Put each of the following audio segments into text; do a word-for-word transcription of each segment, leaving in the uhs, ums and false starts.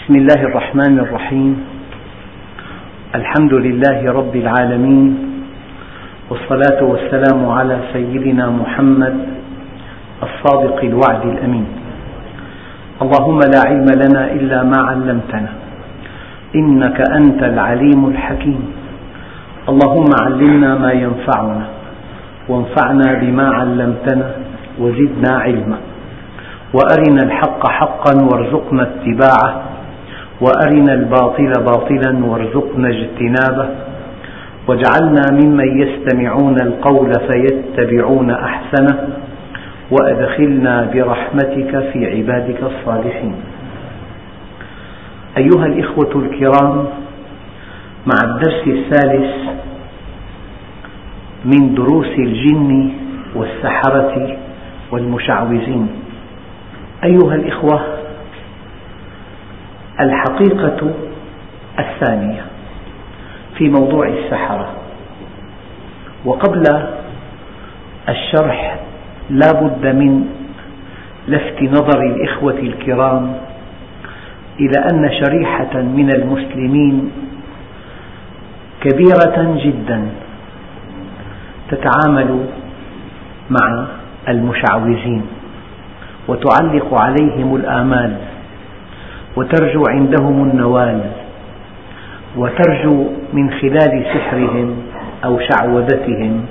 بسم الله الرحمن الرحيم. الحمد لله رب العالمين، والصلاة والسلام على سيدنا محمد الصادق الوعد الأمين. اللهم لا علم لنا إلا ما علمتنا، إنك أنت العليم الحكيم. اللهم علمنا ما ينفعنا، وانفعنا بما علمتنا، وزدنا علما. وأرنا الحق حقا وارزقنا اتباعه، وأرنا الباطل باطلا وارزقنا اجتنابه. واجعلنا ممن يستمعون القول فيتبعون أحسنه، وأدخلنا برحمتك في عبادك الصالحين. أيها الإخوة الكرام، مع الدرس الثالث من دروس الجن والسحرة والمشعوذين. أيها الإخوة، الحقيقة الثانية في موضوع السحرة، وقبل الشرح لا بد من لفت نظر الإخوة الكرام إلى أن شريحة من المسلمين كبيرة جدا تتعامل مع المشعوذين، وتعلق عليهم الآمال، وترجو عندهم النوال، وترجو من خلال سحرهم أو شعوذتهم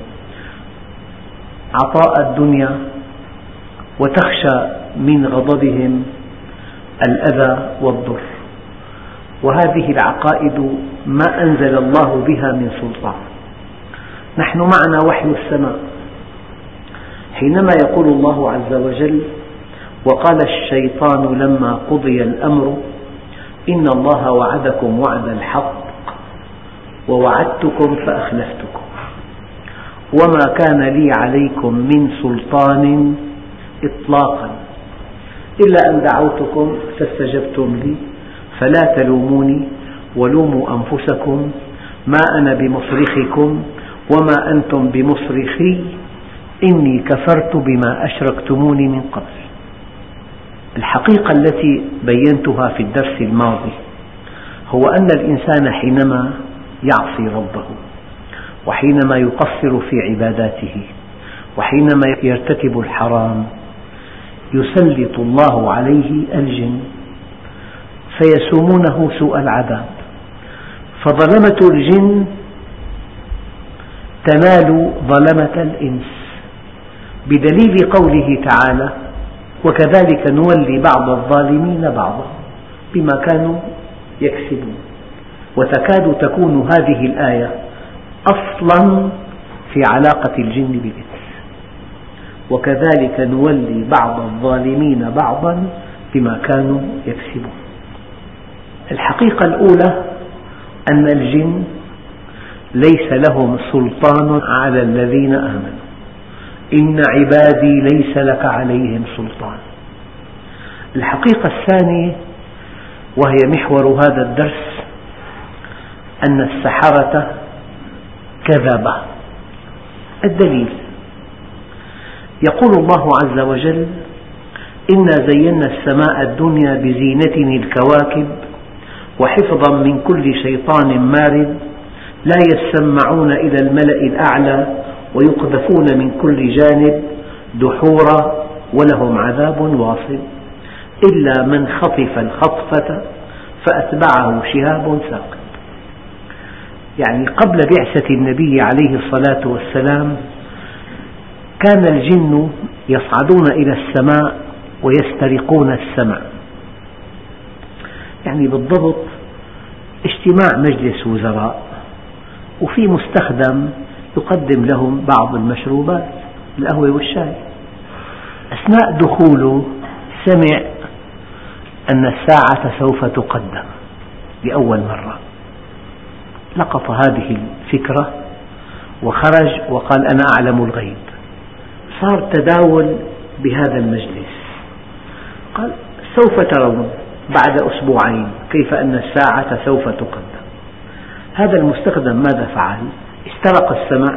عطاء الدنيا، وتخشى من غضبهم الأذى والضر. وهذه العقائد ما أنزل الله بها من سلطان. نحن معنا وحي السماء، حينما يقول الله عز وجل: وقال الشيطان لما قضي الأمر إن الله وعدكم وعد الحق ووعدتكم فأخلفتكم وما كان لي عليكم من سلطان إطلاقا إلا أن دعوتكم فاستجبتم لي فلا تلوموني ولوموا أنفسكم ما أنا بمصرخكم وما أنتم بمصرخي إني كفرت بما أشركتموني من قبل. الحقيقة التي بينتها في الدرس الماضي هو أن الإنسان حينما يعصي ربه، وحينما يقصر في عباداته، وحينما يرتكب الحرام، يسلط الله عليه الجن فيسومونه سوء العذاب. فظلمة الجن تنال ظلمة الإنس، بدليل قوله تعالى: وكذلك نولي بعض الظالمين بعضا بما كانوا يكسبون. وتكاد تكون هذه الآية أصلا في علاقة الجن بالإنس، وكذلك نولي بعض الظالمين بعضا بما كانوا يكسبون. الحقيقة الأولى أن الجن ليس لهم سلطان على الذين آمنوا، إن عبادي ليس لك عليهم سلطان. الحقيقة الثانية، وهي محور هذا الدرس، أن السحرة كذبة. الدليل: يقول الله عز وجل: إنا زينا السماء الدنيا بزينة الكواكب وحفظا من كل شيطان مارد لا يسمعون إلى الملأ الأعلى ويقذفون من كل جانب دحورا ولهم عذاب واصب إلا من خطف الخطفة فأتبعه شهاب ثاقب. يعني قبل بعثة النبي عليه الصلاة والسلام كان الجن يصعدون إلى السماء ويسترقون السمع، يعني بالضبط اجتماع مجلس وزراء وفي مستخدم يقدم لهم بعض المشروبات، القهوة والشاي. أثناء دخوله سمع أن الساعة سوف تقدم لأول مرة، لقط هذه الفكرة وخرج وقال: أنا أعلم الغيب. صار تداول بهذا المجلس، قال: سوف ترون بعد أسبوعين كيف أن الساعة سوف تقدم. هذا المستخدم ماذا فعل؟ استرق السمع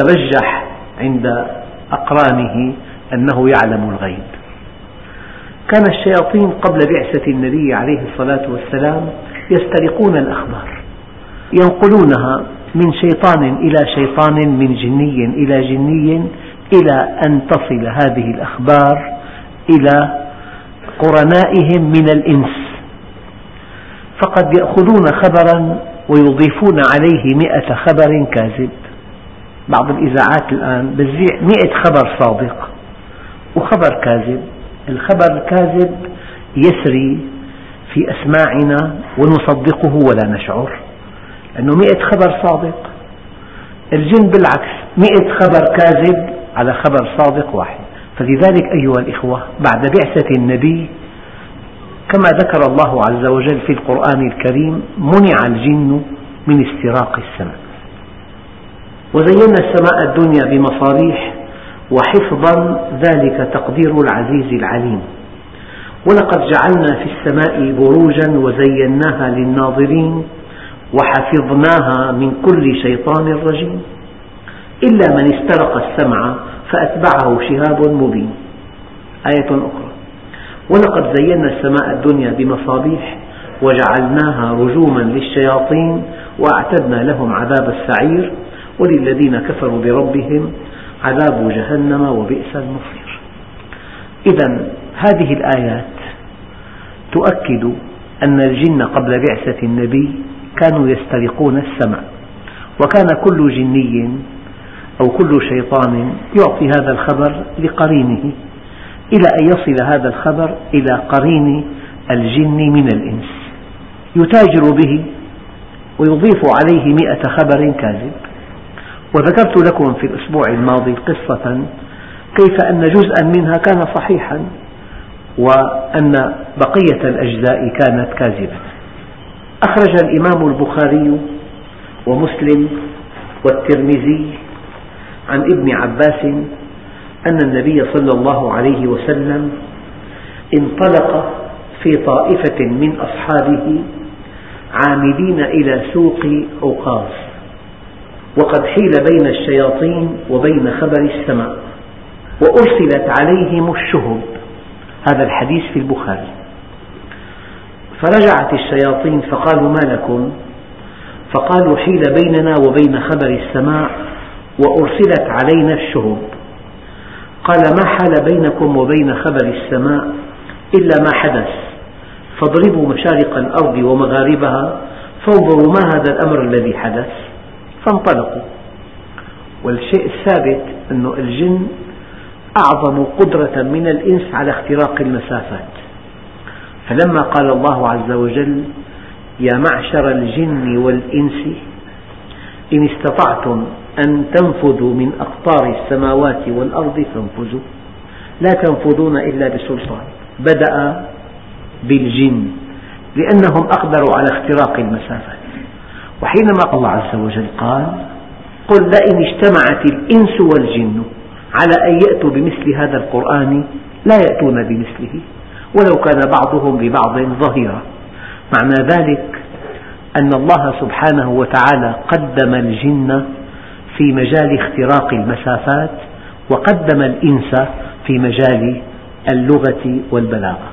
وتبجح عند أقرانه أنه يعلم الغيب. كان الشياطين قبل بعثة النبي عليه الصلاة والسلام يسترقون الأخبار، ينقلونها من شيطان إلى شيطان، من جني إلى جني، إلى أن تصل هذه الأخبار إلى قرنائهم من الإنس، فقد يأخذون خبرا ويضيفون عليه مئة خبر كاذب. بعض الإذاعات الآن بتذيع مئة خبر صادق وخبر كاذب. الخبر الكاذب يسري في أسماعنا ونصدقه ولا نشعر، لأنه مئة خبر صادق. الجن بالعكس، مئة خبر كاذب على خبر صادق واحد. فلذلك أيها الإخوة، بعد بعثة النبي كما ذكر الله عز وجل في القرآن الكريم منع الجن من استراق السماء. وزينا السماء الدنيا بمصابيح وحفظا، ذلك تقدير العزيز العليم. ولقد جعلنا في السماء بروجا وزيناها للناظرين وحفظناها من كل شيطان رجيم إلا من استرق السمع فأتبعه شهاب مبين. آية أخرى: ولقد زينا السماء الدنيا بمصابيح وجعلناها رجوما للشياطين وأعتدنا لهم عذاب السعير وللذين كفروا بربهم عذاب جهنم وبئس المصير. إذن هذه الآيات تؤكد أن الجن قبل بعثة النبي كانوا يسترقون السمع، وكان كل جني أو كل شيطان يعطي هذا الخبر لقرينه إلى أن يصل هذا الخبر إلى قرين الجن من الإنس، يتاجر به ويضيف عليه مئة خبر كاذب. وذكرت لكم في الأسبوع الماضي قصة كيف أن جزءا منها كان صحيحا وأن بقية الأجزاء كانت كاذبة. أخرج الإمام البخاري ومسلم والترمذي عن ابن عباس أن النبي صلى الله عليه وسلم انطلق في طائفة من أصحابه عامدين إلى سوق عكاظ، وقد حيل بين الشياطين وبين خبر السماء، وأرسلت عليهم الشهب. هذا الحديث في البخاري. فرجعت الشياطين فقالوا: ما لكم؟ فقالوا: حيل بيننا وبين خبر السماء وأرسلت علينا الشهب. قال: ما حال بينكم وبين خبر السماء إلا ما حدث، فاضربوا مشارق الأرض ومغاربها فانظروا ما هذا الأمر الذي حدث. فانطلقوا. والشيء الثابت أن الجن أعظم قدرة من الإنس على اختراق المسافات، فلما قال الله عز وجل: يا معشر الجن والإنس إن استطعتم أن تنفذوا من أقطار السماوات والأرض فانفذوا لا تنفذون إلا بسلطان، بدأ بالجن لأنهم أقدروا على اختراق المسافات. وحينما قال الله عز وجل قال: قل لئن اجتمعت الإنس والجن على أن يأتوا بمثل هذا القرآن لا يأتون بمثله ولو كان بعضهم لبعض ظهيرا. معنى ذلك أن الله سبحانه وتعالى قدم الجن في مجال اختراق المسافات وقدم الإنس في مجال اللغة والبلاغة.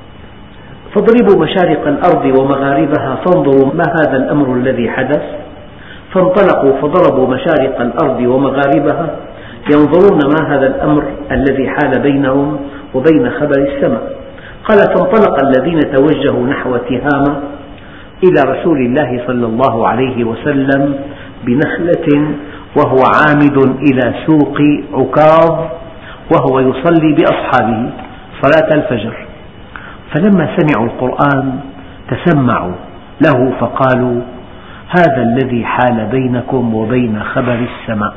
فاضربوا مشارق الأرض ومغاربها فانظروا ما هذا الأمر الذي حدث. فانطلقوا فضربوا مشارق الأرض ومغاربها ينظرون ما هذا الأمر الذي حال بينهم وبين خبر السماء. قال: فانطلق الذين توجهوا نحو تهامة إلى رسول الله صلى الله عليه وسلم بنخلة وهو عامد إلى سوق عكاظ وهو يصلي بأصحابه صلاة الفجر. فلما سمعوا القرآن تسمعوا له فقالوا: هذا الذي حال بينكم وبين خبر السماء.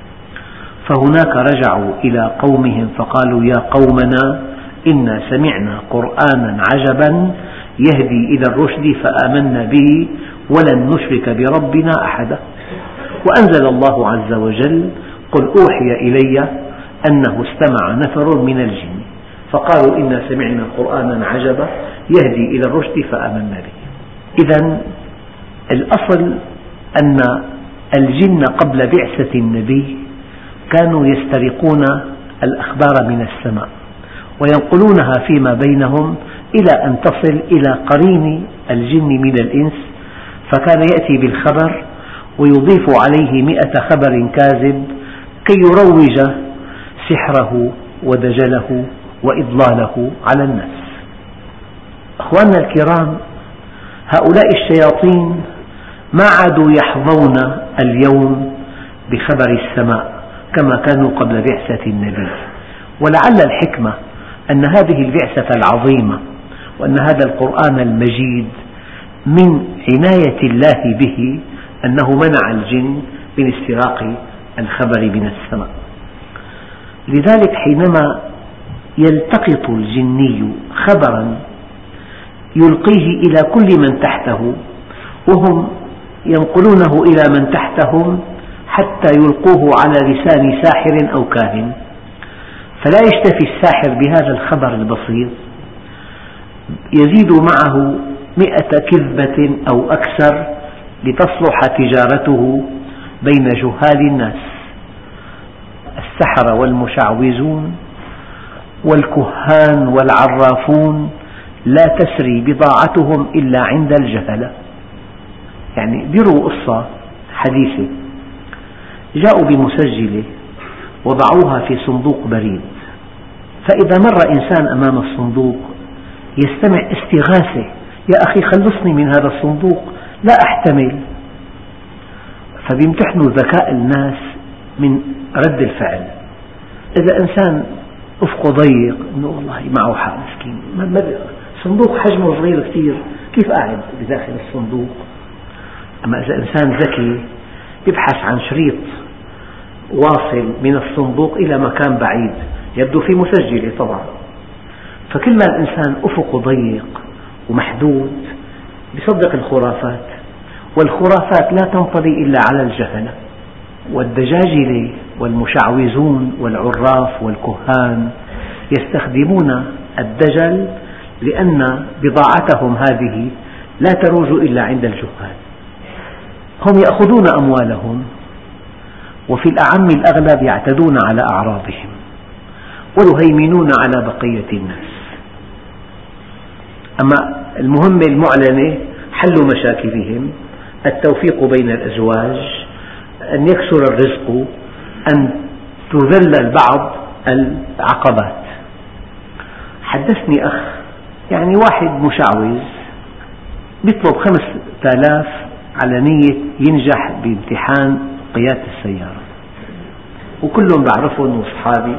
فهناك رجعوا إلى قومهم فقالوا: يا قومنا إنا سمعنا قرآنا عجبا يهدي إلى الرشد فآمنا به ولن نشرك بربنا أحدا. وأنزل الله عز وجل: قل أوحي إلي أنه استمع نفر من الجن فقالوا إنا سمعنا قرآنا عجبا يهدي إلى الرشد فآمنا به. إذن الأصل أن الجن قبل بعثة النبي كانوا يسترقون الأخبار من السماء، وينقلونها فيما بينهم إلى أن تصل إلى قرين الجن من الإنس، فكان يأتي بالخبر ويضيف عليه مئة خبر كاذب كي يروج سحره ودجله وإضلاله على الناس. أخواننا الكرام، هؤلاء الشياطين ما عادوا يحظون اليوم بخبر السماء كما كانوا قبل بعثة النبي، ولعل الحكمة أن هذه البعثة العظيمة وأن هذا القرآن المجيد من عناية الله به أنه منع الجن من استراق الخبر من السماء. لذلك حينما يلتقط الجني خبرا يلقيه إلى كل من تحته، وهم ينقلونه إلى من تحتهم حتى يلقوه على لسان ساحر أو كاهن، فلا يكتفي الساحر بهذا الخبر البسيط، يزيد معه مئة كذبة أو أكثر لتصلح تجارته بين جهال الناس. السحرة والمشعوذون والكهان والعرافون لا تسري بضاعتهم إلا عند الجهلة. يعني بيروا قصة حديثة، جاءوا بمسجلة وضعوها في صندوق بريد، فإذا مر إنسان أمام الصندوق يستمع استغاثة: يا أخي خلصني من هذا الصندوق لا أحتمل. فبيمتحنوا ذكاء الناس من رد الفعل. إذا إنسان أفقه ضيق إنه والله معه حق مسكين، صندوق حجمه صغير كثير، كيف قاعد بداخل الصندوق؟ أما إذا إنسان ذكي يبحث عن شريط واصل من الصندوق إلى مكان بعيد، يبدو في مسجلة طبعا. فكل ما الإنسان أفقه ضيق ومحدود بيصدق الخرافات، والخرافات لا تنطلي إلا على الجهلة. والدجاجلة والمشعوذون والعراف والكهان يستخدمون الدجل لأن بضاعتهم هذه لا تروج إلا عند الجهال. هم يأخذون أموالهم، وفي الأعم الأغلب يعتدون على أعراضهم ويهيمنون على بقية الناس. أما المهمة المعلنة حل مشاكلهم، التوفيق بين الأزواج، أن يكثر الرزق، أن تذل البعض العقبات. حدثني أخ، يعني واحد مشعوذ بيطلب خمسة آلاف على نية ينجح بامتحان قيادة السيارة، وكلهم بعرفهم وأصحابي.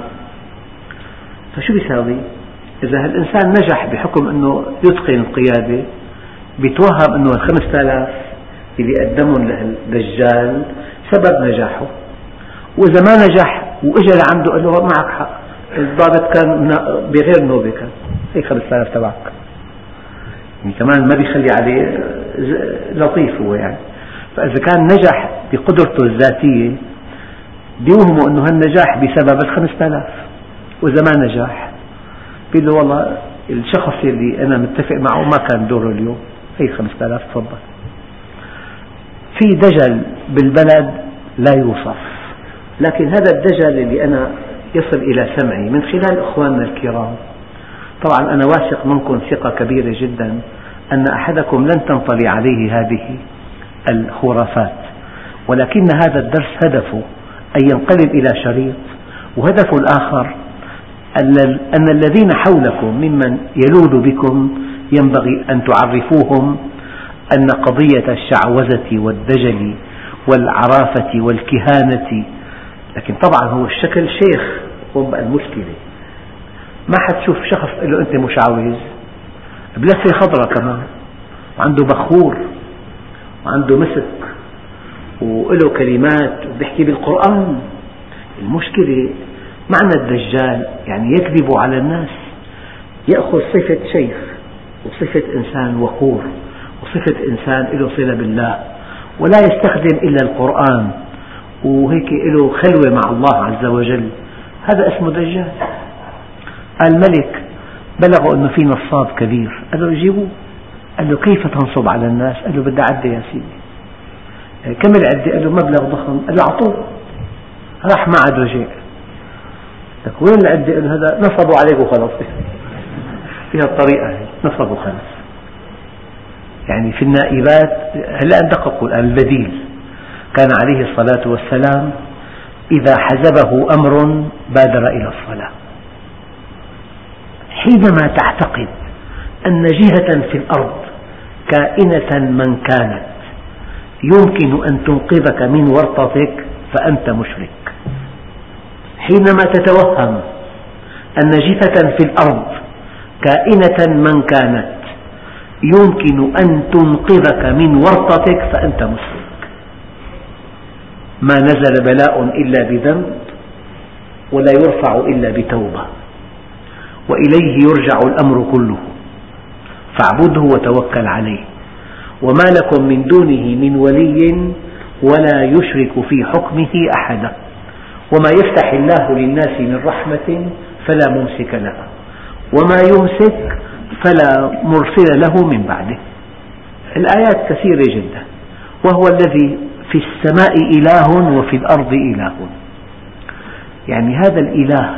فشو بيساوي؟ إذا هالإنسان نجح بحكم أنه يتقن القيادة، بيتوهم أنه الخمسة آلاف اللي قدمهم للدجال سبب نجاحه، وإذا ما نجح وإجا لعنده قال له معك حق، الضابط كان بغير نوبة، كان هي خمسة آلاف تبعك. يعني كمان ما بيخلي عليه لطيف هو يعني. فإذا كان نجح بقدرته الذاتية بيوهموا أنه هالنجاح بسبب الخمسة آلاف، وإذا ما نجح بيقول له والله الشخص اللي أنا متفق معه ما كان دوره اليوم، هي خمسة آلاف تفضل. في دجل بالبلد لا يوصف، لكن هذا الدجل اللي أنا يصل إلى سمعي من خلال إخواننا الكرام. طبعا أنا واثق منكم ثقة كبيرة جدا أن أحدكم لن تنطلي عليه هذه الخرافات، ولكن هذا الدرس هدفه أن ينقلب إلى شريط، وهدفه الآخر أن الذين حولكم ممن يلوذ بكم ينبغي أن تعرفوهم أن قضية الشعوذة والدجل والعرافة والكهانة، لكن طبعا هو الشكل شيخ، هو المشكلة ما حتشوف شخص قال له أنت مشعوذ بلفة خضراء كمان، وعنده بخور وعنده مسك وله كلمات وبيحكي بالقرآن. المشكلة معنى الدجال يعني يكذب على الناس، يأخذ صفة شيخ وصفة إنسان وقور وصفة إنسان له صلة بالله، ولا يستخدم إلا القرآن، وهيك له خلوة مع الله عز وجل. هذا اسمه دجال. الملك بلغوا أنه في نصاب كبير، قال له جيبوه. قال له كيف تنصب على الناس؟ قال له بدي عدة يا سيدي. كم العدة؟ قال له مبلغ ضخم. قال له أعطوه. راح ما عاد رجع. لك وين العدة؟ هذا نصبوا عليك وخلص. فيها الطريقة نصبوا خلص. يعني في النائبات هلأ دققوا الآن البديل. كان عليه الصلاة والسلام إذا حزبه أمر بادر إلى الصلاة. حينما تعتقد أن جهة في الأرض كائنة من كانت يمكن أن تنقذك من ورطتك فأنت مشرك. حينما تتوهم أن جهة في الأرض كائنة من كانت يمكن أن تنقذك من ورطتك فأنت مشرك. ما نزل بلاء إلا بذنب ولا يرفع إلا بتوبة، وإليه يرجع الأمر كله، فاعبده وتوكل عليه، وما لكم من دونه من ولي ولا يشرك في حكمه أحدا، وما يفتح الله للناس من رحمة فلا ممسك لها، وما يمسك فلا مرسل له من بعده. الآيات كثيرة جدا. وهو الذي في السماء إله وفي الأرض إله. يعني هذا الإله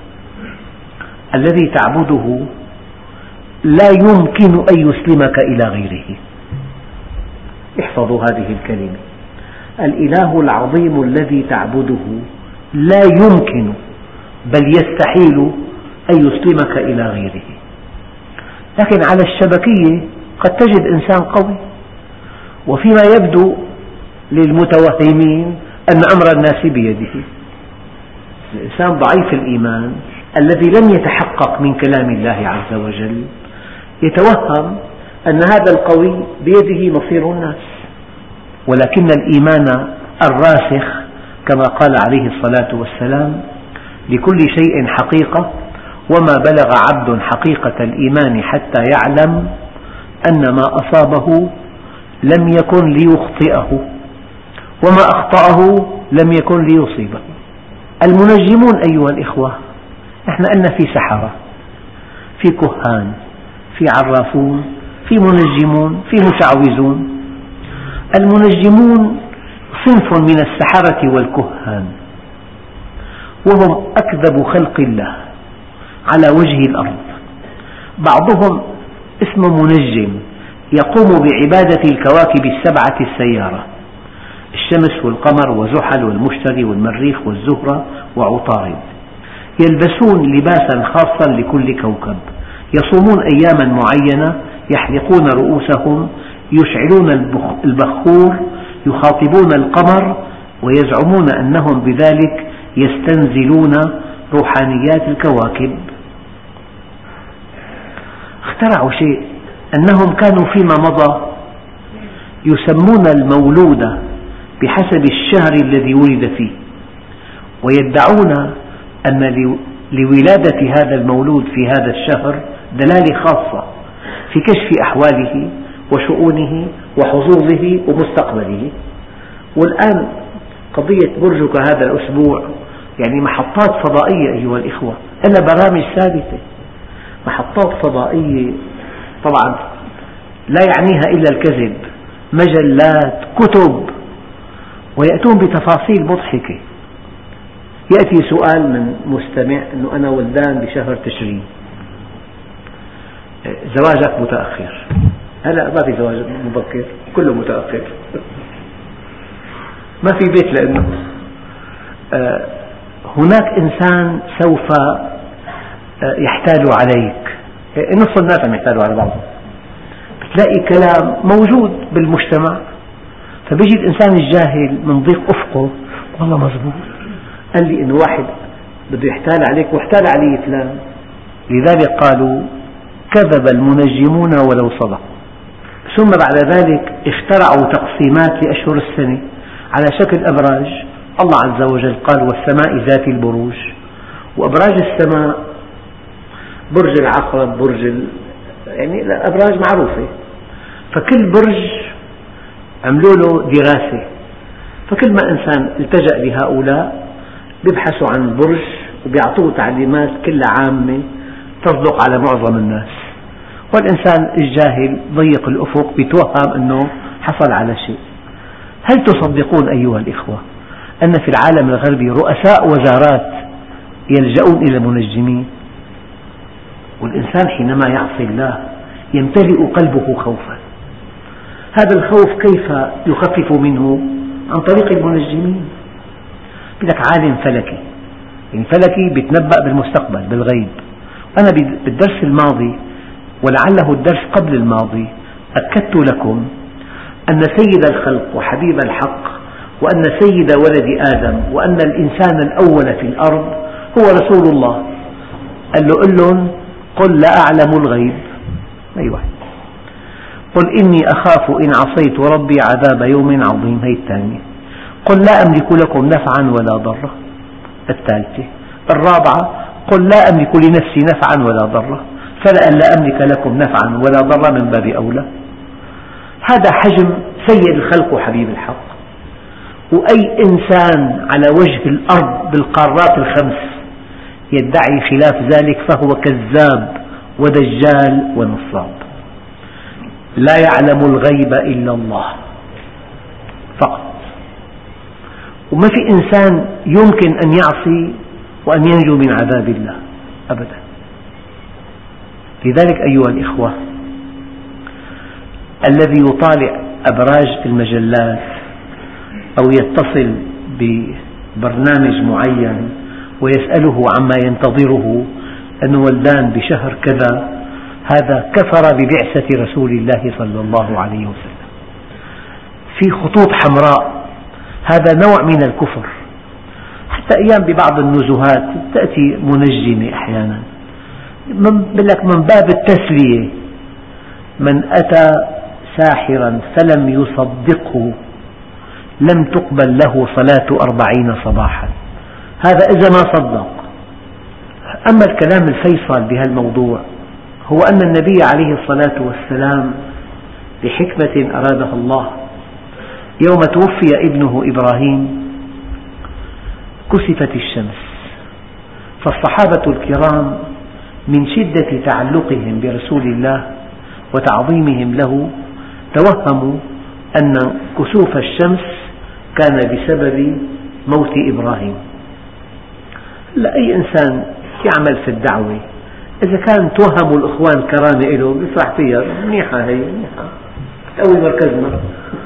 الذي تعبده لا يمكن أن يسلمك إلى غيره. احفظوا هذه الكلمة: الإله العظيم الذي تعبده لا يمكن بل يستحيل أن يسلمك إلى غيره. لكن على الشبكية قد تجد إنسان قوي، وفيما يبدو للمتوهمين أن أمر الناس بيده. الإنسان ضعيف الإيمان الذي لم يتحقق من كلام الله عز وجل يتوهم أن هذا القوي بيده مصير الناس، ولكن الإيمان الراسخ كما قال عليه الصلاة والسلام: لكل شيء حقيقة، وما بلغ عبد حقيقة الإيمان حتى يعلم أن ما أصابه لم يكن ليخطئه، وما أخطأه لم يكن ليصيبه. المنجمون أيها الإخوة، نحن أن في سحرة، في كهان، في عرافون، في منجمون، في مشعوذون. المنجمون صنف من السحرة والكهان، وهم أكذب خلق الله على وجه الأرض. بعضهم اسمه منجم يقوم بعبادة الكواكب السبعة السيارة: الشمس والقمر وزحل والمشتري والمريخ والزهرة وعطارد. يلبسون لباسا خاصا لكل كوكب، يصومون أياما معينة، يحلقون رؤوسهم، يشعلون البخور، يخاطبون القمر، ويزعمون أنهم بذلك يستنزلون روحانيات الكواكب. اخترعوا شيء، أنهم كانوا فيما مضى يسمون المولود بحسب الشهر الذي ولد فيه، ويدعون أن لولادة هذا المولود في هذا الشهر دلالة خاصة في كشف أحواله وشؤونه وحظوظه ومستقبله. والآن قضية برجك هذا الأسبوع يعني محطات فضائية أيها الإخوة، أنا برامج ثابتة، محطات فضائية طبعا لا يعنيها إلا الكذب، مجلات، كتب، ويأتون بتفاصيل مضحكة. يأتي سؤال من مستمع أنه أنا ولدان بشهر تشرين، زواجك متأخر. هلأ ما في زواج مبكر، كله متأخر. ما في بيت لأنه هناك إنسان سوف يحتال عليك. نصف الناس عم يحتالوا على بعضهم. بتلاقي كلام موجود بالمجتمع، فبيجي الإنسان الجاهل من ضيق أفقه: والله مزبوط، قال لي إنه واحد بده يحتال عليك واحتال علي فلان. لذلك قالوا: كذب المنجمون ولو صدقوا. ثم بعد ذلك اخترعوا تقسيمات لأشهر السنة على شكل أبراج. الله عز وجل قال: والسماء ذات البروج. وأبراج السماء برج العقرب، برج ال... يعني أبراج معروفة، فكل برج عملوا له دراسة. فكل ما إنسان التجأ لهؤلاء بيبحثوا عن البرج وبيعطوه تعليمات كلها عامة تصدق على معظم الناس، والإنسان الجاهل ضيق الأفق بيتوهم أنه حصل على شيء. هل تصدقون أيها الإخوة أن في العالم الغربي رؤساء وزارات يلجؤون إلى المنجمين. والإنسان حينما يعصي الله يمتلئ قلبه خوفا. هذا الخوف كيف يخفف منه؟ عن طريق المنجمين. لك عالم فلكي، يعني فلكي بيتنبأ بالمستقبل بالغيب. أنا بالدرس الماضي ولعله الدرس قبل الماضي أكدت لكم أن سيد الخلق وحبيب الحق وأن سيد ولد آدم وأن الإنسان الأول في الأرض هو رسول الله. قال له قل لهم قل لا أعلم الغيب. أي واحد قل إني أخاف إن عصيت ربي عذاب يوم عظيم. هي الثانية. قل لا أملك لكم نفعا ولا ضرا. الثالثة. الرابعة قل لا أملك لنفسي نفعا ولا ضرا فلأن لا أملك لكم نفعا ولا ضرا من باب أولى. هذا حجم سيد الخلق وحبيب الحق. وأي إنسان على وجه الأرض بالقارات الخمس يدعي خلاف ذلك فهو كذاب ودجال ونصاب. لا يعلم الغيب إلا الله فقط. وما في إنسان يمكن أن يعصي وأن ينجو من عذاب الله أبدا. لذلك أيها الإخوة، الذي يطالع أبراج المجلات أو يتصل ببرنامج معين ويسأله عما ينتظره أن ولدان بشهر كذا، هذا كفر ببعثة رسول الله صلى الله عليه وسلم. في خطوط حمراء، هذا نوع من الكفر. حتى أيام ببعض النزهات تأتي منجمة أحيانا لك من باب التسلية: من أتى ساحرا فلم يصدقه لم تقبل له صلاة أربعين صباحا. هذا إذا ما صدق. أما الكلام الفيصل بهالموضوع هو أن النبي عليه الصلاة والسلام لحكمة أرادها الله يوم توفي ابنه إبراهيم كسفت الشمس، فالصحابة الكرام من شدة تعلقهم برسول الله وتعظيمهم له توهموا أن كسوف الشمس كان بسبب موت إبراهيم. لا، أي إنسان يعمل في الدعوة إذا كان توهموا الإخوان كرامة له بيفرح فيها، منيحة هي منيحة تقوي مركزنا.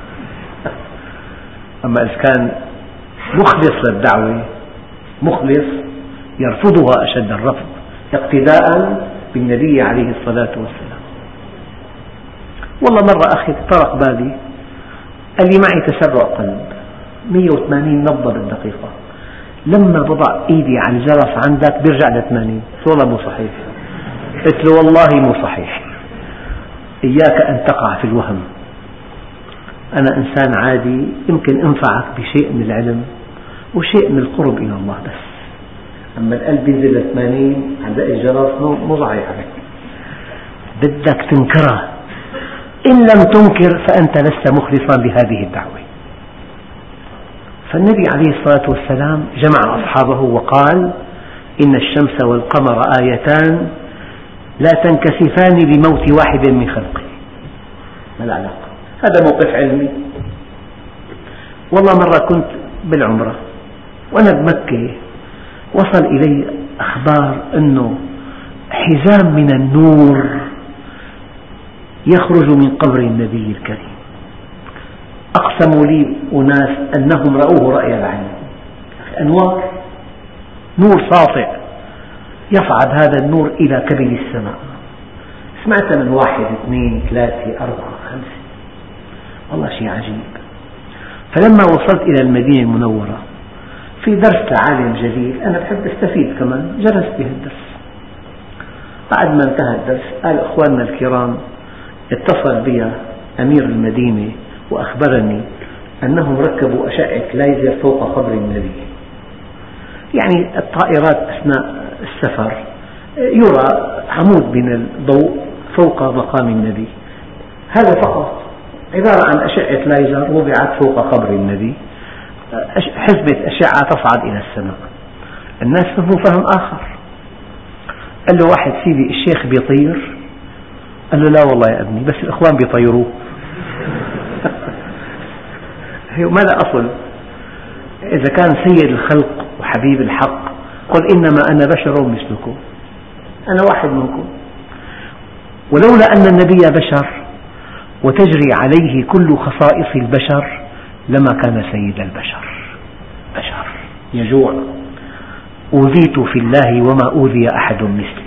أما إذا كان مخلص للدعوة مخلص يرفضها أشد الرفض اقتداء بالنبي عليه الصلاة والسلام. والله مرة أخي طرق بالي، قال لي معي تسرع قلب مئة وثمانين نبضة بالدقيقة، لما بضع إيدي على الجرس عندك بيرجع ل ثمانين. والله مو صحيح. قلت له والله مو صحيح، إياك أن تقع في الوهم. أنا إنسان عادي يمكن أنفعك بشيء من العلم وشيء من القرب إلى الله بس. أما القلب ينزل ل ثمانين عند الجرس مو صحيح عليك، بدك تنكره. إن لم تنكر فأنت لست مخلصا بهذه الدعوة. فالنبي عليه الصلاة والسلام جمع أصحابه وقال: إن الشمس والقمر آيتان لا تنكسفان بموت واحد من خلقه. ما العلاقة؟ هذا موقف علمي. والله مرة كنت بالعمرة وأنا بمكة وصل إلي أخبار أنه حزام من النور يخرج من قبر النبي الكريم. أقسموا لي أناس أنهم رأوه رأي العين، أنوار نور ساطع يصعد هذا النور إلى كبد السماء. سمعت من واحد اثنين ثلاثة أربعة خمسة، والله شيء عجيب. فلما وصلت إلى المدينة المنورة في درس لعالم جليل، أنا بحب أستفيد كمان، جلست به الدرس. بعد ما انتهى الدرس قال: أخواننا الكرام، اتصل بي أمير المدينة وأخبرني أنهم ركبوا أشعة ليزر فوق قبر النبي. يعني الطائرات أثناء السفر يرى عمود من الضوء فوق مقام النبي، هذا فقط، عبارة عن أشعة ليزر وضعت فوق قبر النبي، حزمة أشعة تصعد إلى السماء. الناس فهموا فهم آخر. قال له واحد: سيدي الشيخ بيطير؟ قال له: لا والله يا ابني، بس الإخوان بيطيروه. ما له أصل. إذا كان سيد الخلق وحبيب الحق قل إنما أنا بشر مثلكم، أنا واحد منكم. ولولا أن النبي بشر وتجري عليه كل خصائص البشر لما كان سيد البشر. بشر يجوع، أوذيت في الله وما أوذي أحد مثلي،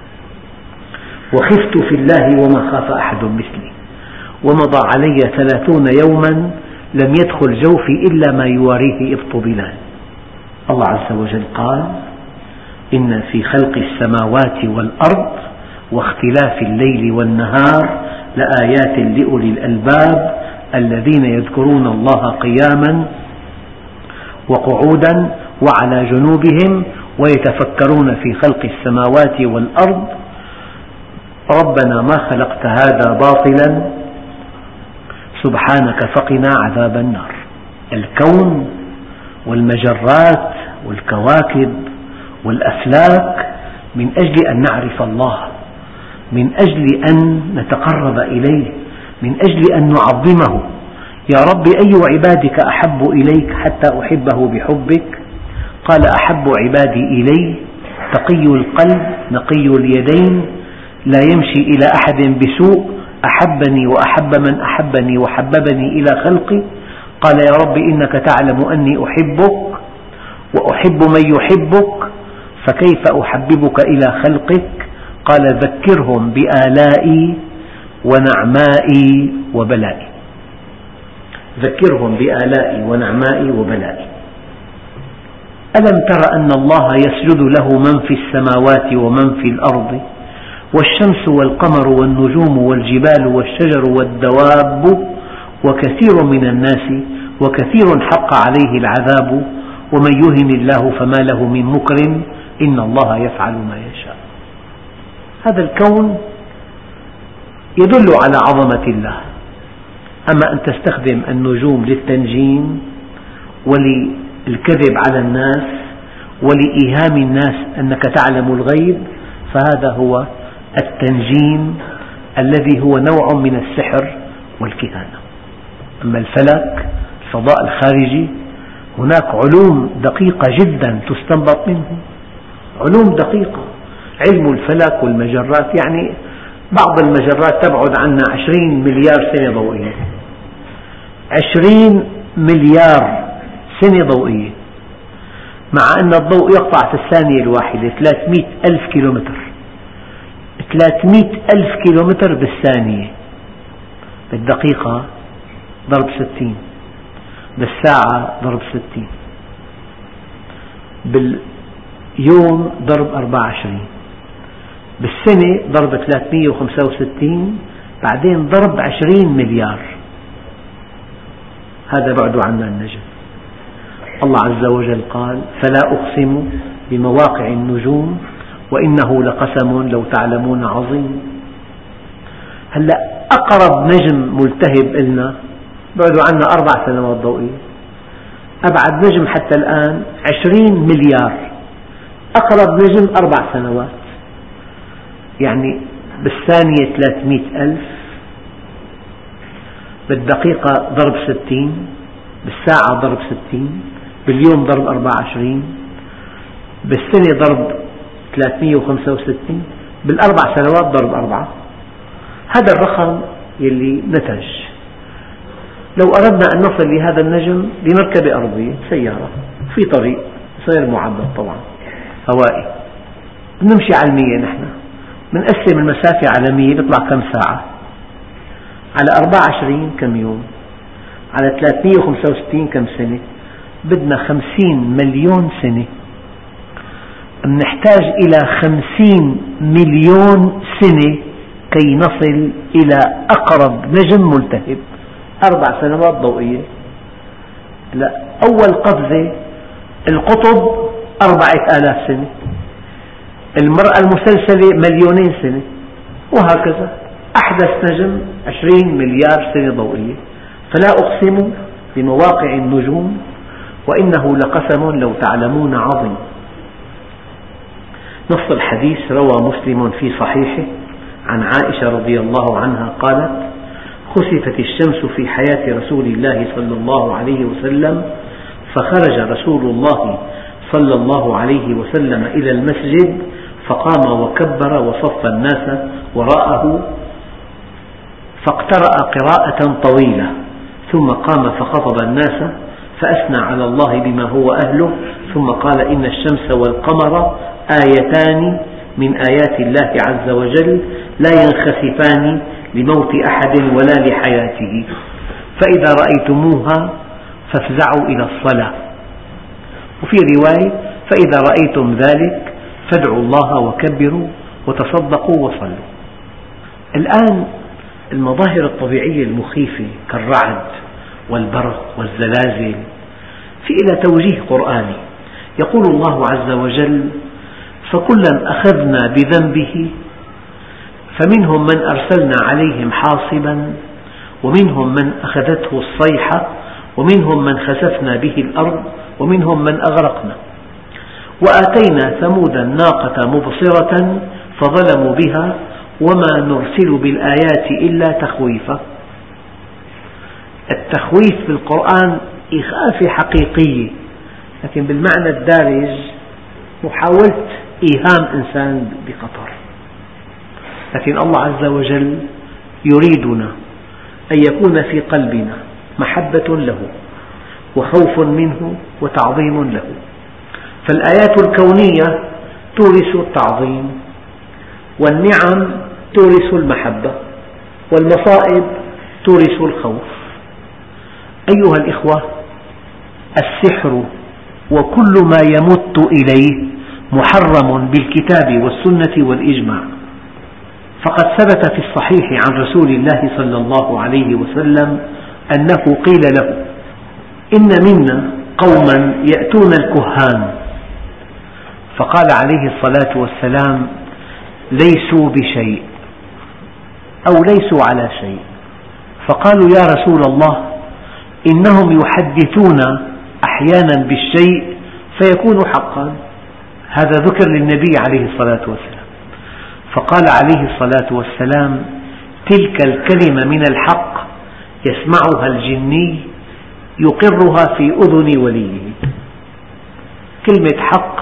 وخفت في الله وما خاف أحد مثلي، ومضى علي ثلاثون يوما لم يدخل جوفي إلا ما يواريه إبط بلال. الله عز وجل قال: إن في خلق السماوات والأرض واختلاف الليل والنهار لآيات لأولي الألباب الذين يذكرون الله قياما وقعودا وعلى جنوبهم ويتفكرون في خلق السماوات والأرض ربنا ما خلقت هذا باطلا سبحانك فقنا عذاب النار. الكون والمجرات والكواكب والأفلاك من أجل أن نعرف الله، من أجل أن نتقرب إليه، من أجل أن نعظمه. يا رب أي عبادك أحب إليك حتى أحبه بحبك؟ قال: أحب عبادي إلي تقي القلب نقي اليدين لا يمشي إلى أحد بسوء أحبني وأحب من أحبني وحببني إلى خلقي. قال: يا رب إنك تعلم أني أحبك وأحب من يحبك، فكيف أحببك إلى خلقك؟ قال: ذكرهم بآلائي ونعمائي وبلائي. ذكرهم بآلائي ونعمائي وبلائي. ألم تر أن الله يسجد له من في السماوات ومن في الأرض والشمس والقمر والنجوم والجبال والشجر والدواب وكثير من الناس وكثير حق عليه العذاب ومن يهن الله فما له من مكرم إن الله يفعل ما يشاء. هذا الكون يدل على عظمة الله. أما أن تستخدم النجوم للتنجيم وللكذب على الناس ولإيهام الناس أنك تعلم الغيب فهذا هو التنجيم الذي هو نوع من السحر والكهانة. أما الفلك الفضاء الخارجي هناك علوم دقيقة جدا تستنبط منه، علوم دقيقة. علم الفلك والمجرات، يعني بعض المجرات تبعد عنا عشرين مليار سنة ضوئية، عشرين مليار سنة ضوئية، مع أن الضوء يقطع في الثانية الواحدة ثلاثمئة ألف كيلومتر، ثلاثمئة ألف كيلومتر بالثانية. بالدقيقة ضرب ستين، بالساعة ضرب ستين، باليوم ضرب أربعة وعشرين، بالسنة ضرب ثلاثمئة وخمسة وستين، بعدين ضرب عشرين مليار. هذا بعد عنا النجم. الله عز وجل قال: فلا أقسم بمواقع النجوم وإنه لقسم لو تعلمون عظيم. هلأ أقرب نجم ملتهب إلنا بعد عنا أربع سنوات ضوئية، أبعد نجم حتى الآن عشرين مليار، أقرب نجم أربع سنوات، يعني بالثانية ثلاثمئة ألف، بالدقيقة ضرب ستين، بالساعة ضرب ستين، باليوم ضرب أربعة وعشرين، بالسنة ضرب ثلاثمئة وخمسة وستين، بالأربع سنوات ضرب أربعة. هذا الرقم يلي نتج. لو أردنا أن نصل لهذا النجم بمركبة أرضية سيارة في طريق غير معبد طبعا هوائي، نمشي على المية، نحن بنقسم المسافة على مية بيطلع كم ساعة؟ على أربعة وعشرين كم يوم؟ على ثلاثمئة وخمسة وستين كم سنة؟ بدنا خمسين مليون سنة. نحتاج إلى خمسين مليون سنة كي نصل إلى أقرب نجم ملتهب. أربع سنوات ضوئية. لا، أول قفزة القطب أربعة آلاف سنة، المرأة المسلسلة مليونين سنة، وهكذا. أحدث نجم عشرين مليار سنة ضوئية. فلا أقسم بمواقع النجوم وإنه لقسم لو تعلمون عظيم. نص الحديث روى مسلم في صحيحه عن عائشة رضي الله عنها قالت: خسفت الشمس في حياة رسول الله صلى الله عليه وسلم، فخرج رسول الله صلى الله عليه وسلم إلى المسجد فقام وكبر وصف الناس وراءه، فاقترأ قراءة طويلة، ثم قام فخطب الناس فأثنى على الله بما هو أهله، ثم قال: إن الشمس والقمر آيتان من آيات الله عز وجل لا ينخسفان لموت أحد ولا لحياته، فإذا رأيتموها فافزعوا إلى الصلاة. وفي رواية: فإذا رأيتم ذلك فادعوا الله وكبروا وتصدقوا وصلوا. الآن المظاهر الطبيعية المخيفة كالرعد والبرق والزلازل في إلى توجيه قرآني. يقول الله عز وجل: فكلا أخذنا بذنبه فمنهم من أرسلنا عليهم حاصبا ومنهم من أخذته الصيحة ومنهم من خسفنا به الأرض ومنهم من أغرقنا وآتينا ثمود الناقة مبصرة فظلموا بها وما نرسل بالآيات إلا تخويفا. التخويف بالقرآن إخافة حقيقية، لكن بالمعنى الدارج محاولة إيهام إنسان بخطر. لكن الله عز وجل يريدنا أن يكون في قلبنا محبة له وخوف منه وتعظيم له، فالآيات الكونية تورث التعظيم، والنعم تورث المحبة، والمصائب تورث الخوف. أيها الإخوة، السحر وكل ما يمت إليه محرم بالكتاب والسنة والإجماع، فقد ثبت في الصحيح عن رسول الله صلى الله عليه وسلم أنه قيل له: إن منا قوما يأتون الكهان، فقال عليه الصلاة والسلام: ليسوا بشيء أو ليسوا على شيء. فقالوا: يا رسول الله، إنهم يحدثون أحيانا بالشيء فيكون حقا. هذا ذكر للنبي عليه الصلاة والسلام، فقال عليه الصلاة والسلام: تلك الكلمة من الحق يسمعها الجني يقرها في أذن وليه. كلمة حق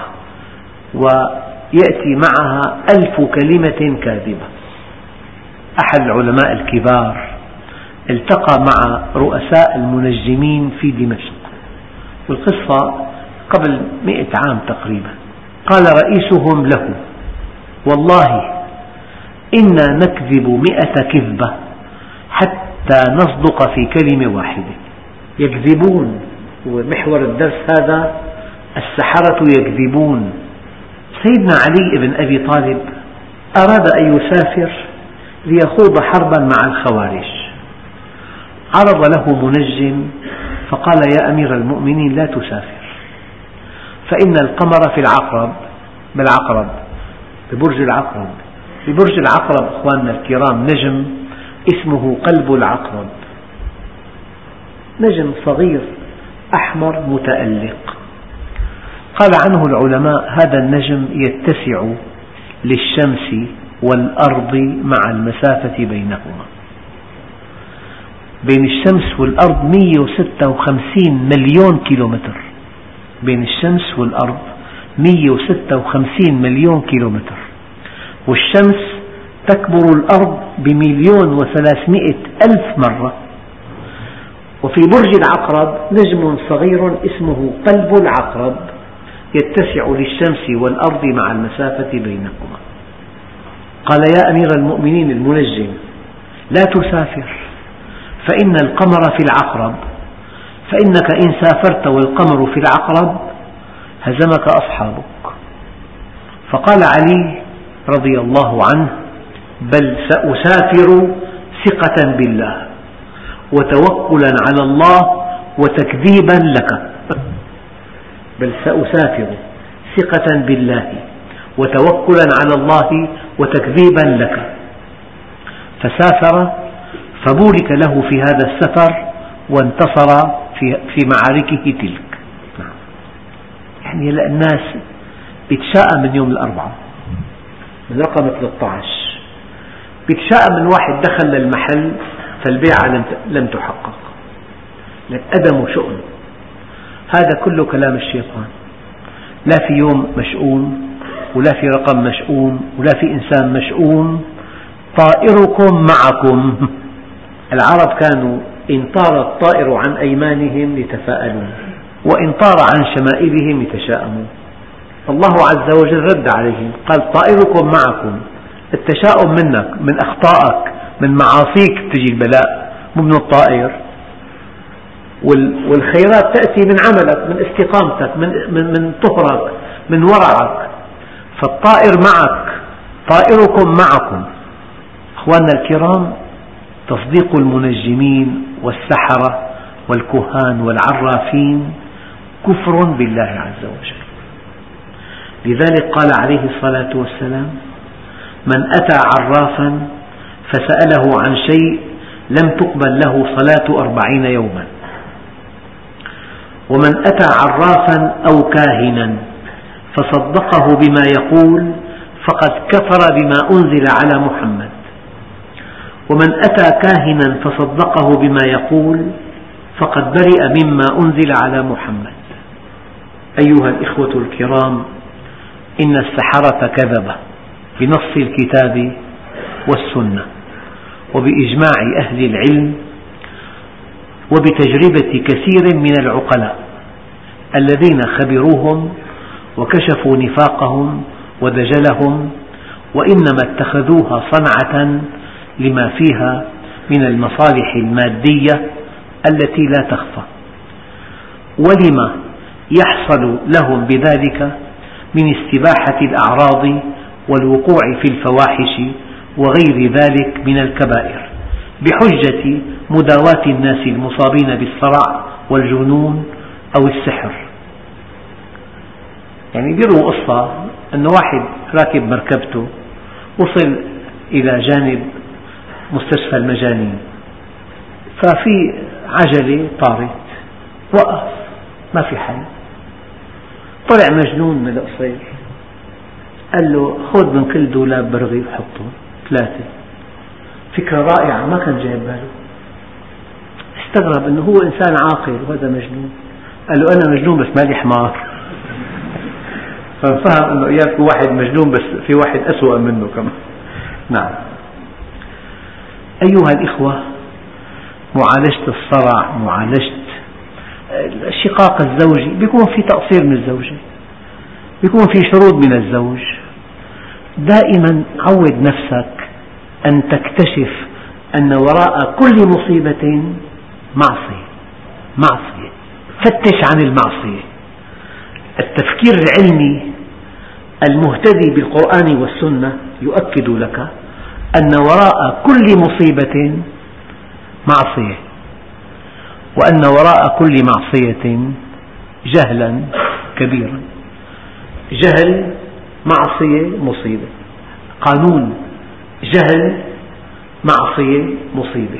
ويأتي معها ألف كلمة كاذبة. أحد العلماء الكبار التقى مع رؤساء المنجمين في دمشق، والقصة قبل مئة عام تقريبا. قال رئيسهم له: والله إنا نكذب مئة كذبة حتى نصدق في كلمة واحدة. يكذبون، ومحور الدرس هذا: السحرة يكذبون. سيدنا علي بن أبي طالب أراد أن يسافر ليخوض حربا مع الخوارج، عرض له منجم فقال: يا أمير المؤمنين لا تسافر، فإن القمر في العقرب، بالعقرب ببرج العقرب. في برج العقرب أخواننا الكرام نجم اسمه قلب العقرب، نجم صغير أحمر متألق. قال عنه العلماء: هذا النجم يتسع للشمس والأرض مع المسافة بينهما. بين الشمس والأرض مئة وستة وخمسين مليون كيلومتر، بين الشمس والأرض مئة وستة وخمسين مليون كيلومتر، والشمس تكبر الأرض بمليون وثلاثمئة ألف مرة. وفي برج العقرب نجم صغير اسمه قلب العقرب يتسع للشمس والأرض مع المسافة بينهما. قال: يا أمير المؤمنين المنجم، لا تسافر، فإن القمر في العقرب، فإنك إن سافرت والقمر في العقرب هزمك أصحابك. فقال علي رضي الله عنه: بل سأسافر ثقة بالله وتوكلا على الله وتكذيبا لك. بل سأسافر ثقة بالله وتوكلا على الله وتكذيبا لك. فسافر فبورك له في هذا السفر وانتصر في معاركه تلك. يعني الناس بتشاءم من يوم الأربعاء من رقم ثلاثة عشر، بتشاءم من واحد دخل للمحل فالبيعة لم تحقق، لك أدم وشؤم. هذا كله كلام الشيطان. لا في يوم مشؤوم ولا في رقم مشؤوم ولا في إنسان مشؤوم. طائركم معكم. العرب كانوا إن طار الطائر عن أيمانهم يتفاءلون، وإن طار عن شمائلهم يتشاءمون. الله عز وجل رد عليهم قال طائركم معكم. التشاؤم منك، من أخطائك، من معاصيك تجي البلاء، مو من الطائر. والخيرات تأتي من عملك، من استقامتك، من, من, من طهرك، من ورعك. فالطائر معك، طائركم معكم. أخواننا الكرام، تصديق المنجمين والسحرة والكهان والعرافين كفر بالله عز وجل. لذلك قال عليه الصلاة والسلام: من أتى عرافا فسأله عن شيء لم تقبل له صلاة أربعين يوما، ومن أتى عرافا أو كاهنا فصدقه بما يقول فقد كفر بما أنزل على محمد، ومن أتى كاهنا فصدقه بما يقول فقد برئ مما أنزل على محمد. أيها الإخوة الكرام، إن السحرة كذبة بنص الكتاب والسنة وبإجماع أهل العلم وبتجربة كثير من العقلاء الذين خبروهم وكشفوا نفاقهم ودجلهم، وإنما اتخذوها صنعة لما فيها من المصالح المادية التي لا تخفى، ولما يحصل لهم بذلك من استباحة الأعراض والوقوع في الفواحش وغير ذلك من الكبائر، بحجة مداواة الناس المصابين بالصرع والجنون أو السحر. يعني بيروا قصة أن واحد راكب مركبته وصل إلى جانب مستشفى المجانين، ففي عجلة طارت، وقف، ما في حل. طلع مجنون من القصير، قال له: خذ من كل دولاب برغي وحطه ثلاثة. فكرة رائعة، ما كان جايب باله. استغرب أنه هو إنسان عاقل وهذا مجنون. قال له: أنا مجنون بس مالي حمار. ففهم أنه إياك واحد مجنون بس في واحد أسوأ منه كمان. نعم. أيها الإخوة، معالجة الصرع، معالجة الشقاق الزوجي، بيكون في تقصير من الزوجة، بيكون في شرود من الزوج. دائما عود نفسك أن تكتشف أن وراء كل مصيبة معصية. معصية، فتش عن المعصية. التفكير العلمي المهتدي بالقرآن والسنة يؤكد لك أن وراء كل مصيبة معصية، وأن وراء كل معصية جهلا كبيرا. جهل معصية مصيبة، قانون جهل معصية مصيبة.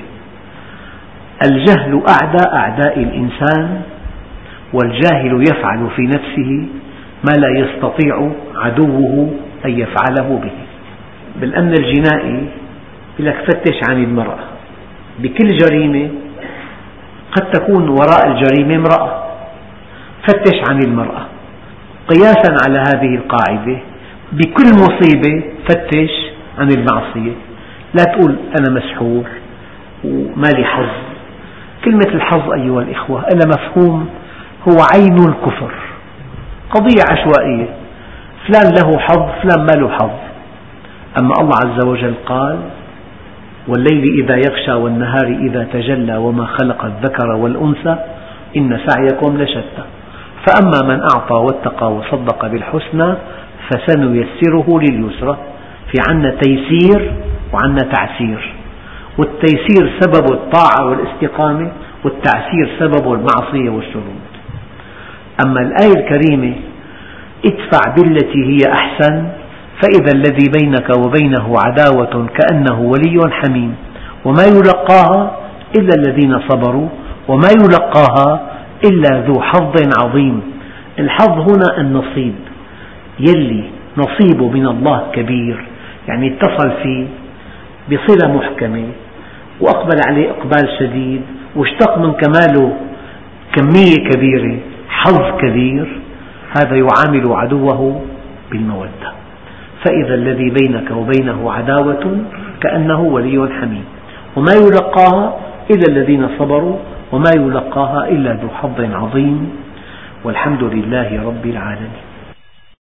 الجهل أعدى أعداء الإنسان، والجاهل يفعل في نفسه ما لا يستطيع عدوه أن يفعله به. بالأمن الجنائي يقول لك فتش عن المرأة. بكل جريمة قد تكون وراء الجريمة امرأة، فتش عن المرأة. قياسا على هذه القاعدة بكل مصيبة فتش عن المعصية. لا تقول أنا مسحور وما لي حظ. كلمة الحظ أيها الإخوة لها مفهوم، هو عين الكفر، قضية عشوائية، فلان له حظ فلان ما له حظ. أما الله عز وجل قال: والليل إذا يغشى والنهار إذا تجلى وما خلق الذكر والأنثى إن سعيكم لشتى، فأما من أعطى واتقى وصدق بالحسنى فسنيسره لليسرى. في عنا تيسير وعنا تعسير، والتيسير سبب الطاعة والاستقامة، والتعسير سبب المعصية والشرود. أما الآية الكريمة: ادفع بالتي هي أحسن فإذا الذي بينك وبينه عداوة كأنه ولي حميم وما يلقاها إلا الذين صبروا وما يلقاها إلا ذو حظ عظيم. الحظ هنا النصيب، يلي نصيبه من الله كبير، يعني اتصل فيه بصلة محكمة وأقبل عليه إقبال شديد واشتق من كماله كمية كبيرة، حظ كبير. هذا يعامل عدوه بالمودة، فإذا الذي بينك وبينه عداوة كأنه ولي حميم. وما يلقاها إلا الذين صبروا وما يلقاها إلا ذو حظ عظيم، والحمد لله رب العالمين.